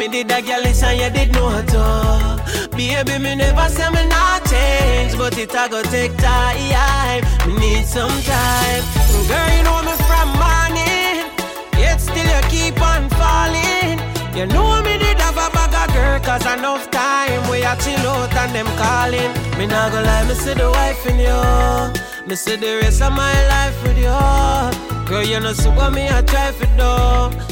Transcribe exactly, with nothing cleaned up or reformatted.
Me did a girl listen, you did know too. Baby, me never say me not change, but it a go take time. Me need some time. Girl, you know me from morning, yet still you keep on falling. You know me did have a bag of girl, cause enough time we a chill out and them calling. Me not go lie, me see the wife in you. Me see the rest of my life with you. Girl, you know see what me a try for do.